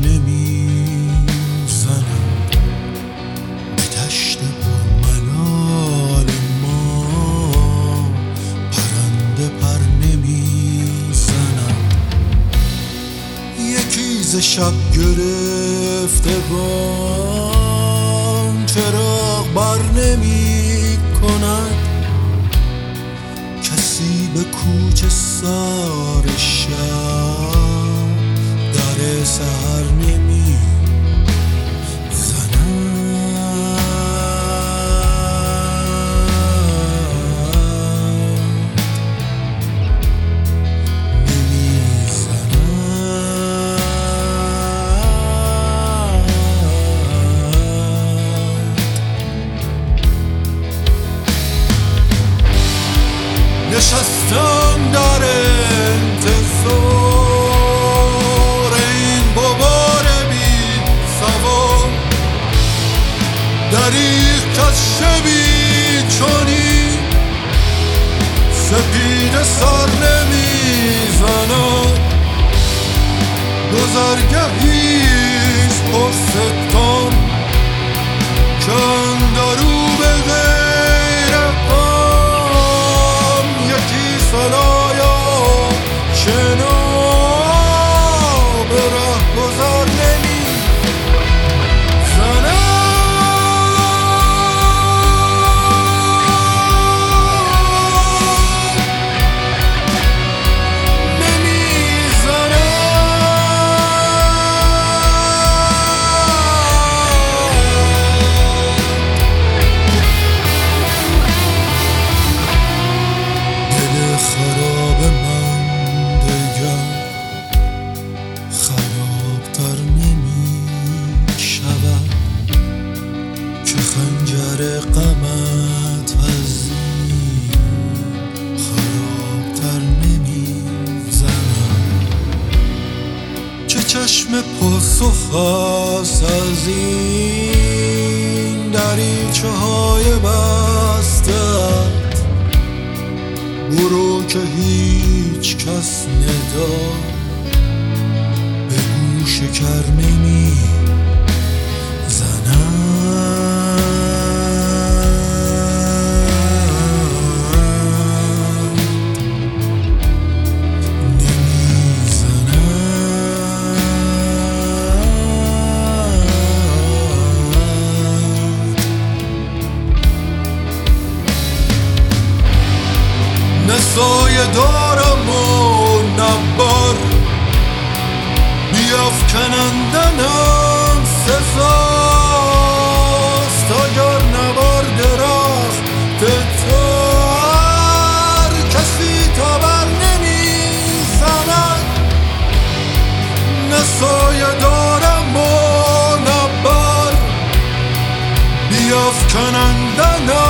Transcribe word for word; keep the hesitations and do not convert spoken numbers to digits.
نمیزنم به دشت پرملال ما، پرنده پر نمیزنم. یکی ز شب گرفته بام چراغ بر نمی کند، کسی به کوچه سار شب در سحر نمی نشستم در انتظار این بابار بی سوار، دریغ کز شبی چنین سپیده سر نمیزند. گذرگهیست پرستان که اندرو به غیر غم، یکی صلایا شنا به ره گذر نمی زند. خراب من دگر خرابتر نمی شود، که خنجر غمت از این خرابتر نمی زند. چه چشم پاسخ است از این دریچه های بسته، برو که هیچ کس ندا به گوش کر نمی زند. نمی زند. نه سایه دارم و نه بر، بیفکنندنم سزاست. اگر نبر درخت تر، کسی تبر نمی زند. نه سایه دارم و نه بر، بیفکنندنم